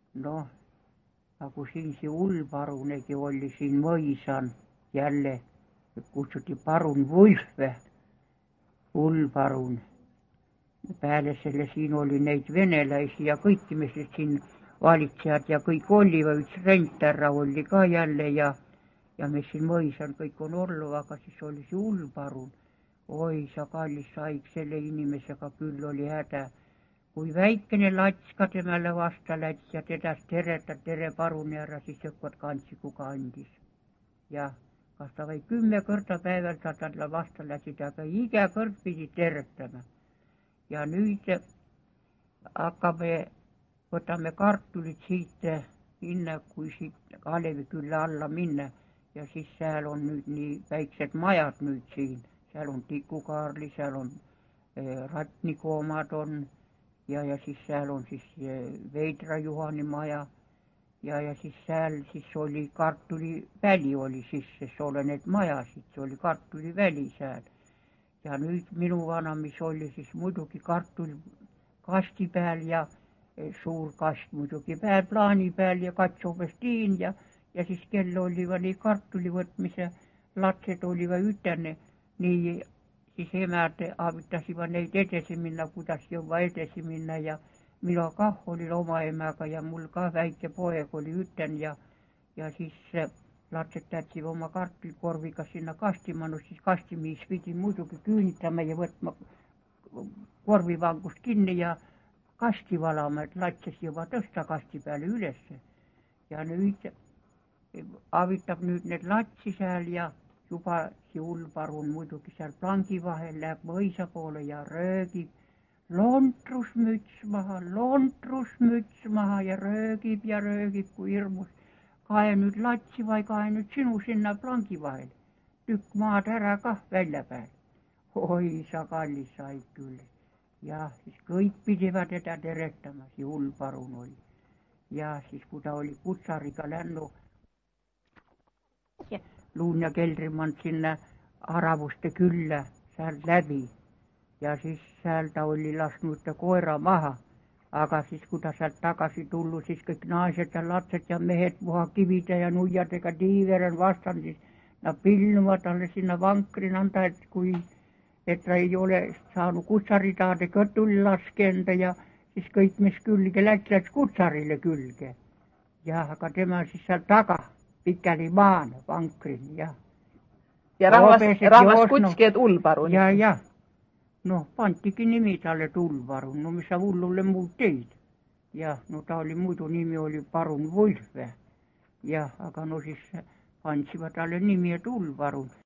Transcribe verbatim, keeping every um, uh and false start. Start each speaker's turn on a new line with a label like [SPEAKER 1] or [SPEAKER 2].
[SPEAKER 1] noh, nagu siin see Ullparunegi oli siin mõisan jälle, kutsuti parun Vulfe, Ullparun. Peale selle siin oli neid venelaisi ja kõiki, mis siin valitsejad ja kõik oli, või üks Rentärra oli ka jälle ja, ja mis siin mõisan kõik on olnud, aga siis oli see Ullparun. Oi, sa kallis saik selle inimesega küll oli häda. Kui väikene latska temale vasta läts ja tedas tereta, tere paruni ära, siis õkvad kantsi kuka andis. Ja kas ta või kümme kõrda päeval sa talle vasta lätsid, aga iga kõrd pidi teretama. Ja nüüd hakkame, võtame kartulit siit sinna, kui siit Kalevikülla alla minna ja siis seal on nüüd nii väiksed majad nüüd siin. Seal on Tikukaarli, seal on eh, Ratniku omad on ja, ja siis seal on siis eh, Veidra Juhani maja ja, ja siis seal siis oli kartuliväli oli siis, sest ole need majasid, see oli kartuliväli seal. Ja nüüd minu vana, mis oli siis muidugi kartul kasti peal ja eh, suur kast muidugi peal, plaani peal ja katsopestiin ja, ja siis kell oli või kartuli võtmise, lapsed oli või ütelne. Nii siis emad avitasivat neid edasi minna, kuidas juba edasi minna ja mina kah olin oma emaga ja mul ka väike poeg oli üten ja, ja siis lapsed tätsivad oma kartulikorviga sinna kastima, no siis kastimiis pidi muidugi küünitama ja võtma korvivangust kinni ja kasti valama, et latses juba tõsta kasti peale ülesse. Ja nüüd avitab nüüd need latsi seal ja juba see Ullparun muidugi seal plangi vahel läheb mõisa poole ja röögib. Lontrusmüts maha, lontrusmüts maha ja röögib ja röögib kui hirmus. Kae nüüd latsi vai kae nüüd sinu sinna plangi vahel. Tükk maad ära kah välja peal. Oi, sa kallis said küll. Ja siis kõik pidivad teda teretama, see Ullparun oli. Ja siis kui ta oli kutsariga lännu Luun ja Keldrimand sinna Aravuste külla sealt läbi ja siis seal ta oli lasknud koera maha, aga siis kui ta sealt tagasi tullu, siis kõik naised ja lapsed ja mehed puha kivide ja nuiadega tiiveren vastan, siis nad pilnuvad talle sinna vankri anda, et kui et ta ei ole saanud kutsaritaade kõtuli laskenda ja siis kõik, mis külge läks, läks kutsarile külge. Ja aga tema siis seal taga pikäli maan vankrin ja
[SPEAKER 2] ja rahvas, rahvas kutski, et Ullparun.
[SPEAKER 1] Ja, ja. No pantigi nimi talle Ullparun, no mis sa hullulle muud teid. Ja no ta oli muidu nimi oli Parun Vulfe. Ja aga no siis pansivad talle nimi, et Ullparun.